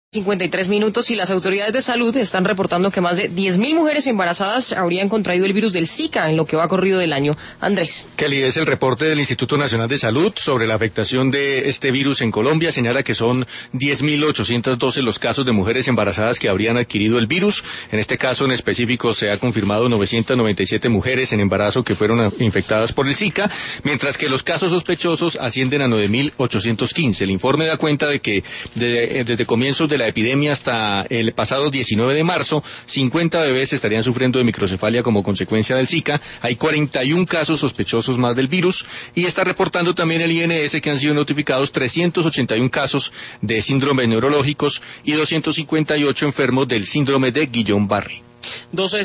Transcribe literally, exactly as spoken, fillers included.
cincuenta y tres minutos y las autoridades de salud están reportando que más de diez mil mujeres embarazadas habrían contraído el virus del Zika en lo que va corrido del año. Andrés. Kelly, es el reporte del Instituto Nacional de Salud sobre la afectación de este virus en Colombia. Señala que son diez mil ochocientos doce los casos de mujeres embarazadas que habrían adquirido el virus. En este caso en específico se ha confirmado novecientas noventa y siete mujeres en embarazo que fueron infectadas por el Zika, mientras que los casos sospechosos ascienden a nueve mil ochocientos quince. El informe da cuenta de que de, desde comienzos de la epidemia hasta el pasado diecinueve de marzo, cincuenta bebés estarían sufriendo de microcefalia como consecuencia del Zika. Hay cuarenta y uno casos sospechosos más del virus y está reportando también el I N S que han sido notificados trescientos ochenta y uno casos de síndromes neurológicos y doscientos cincuenta y ocho enfermos del síndrome de Guillain-Barré.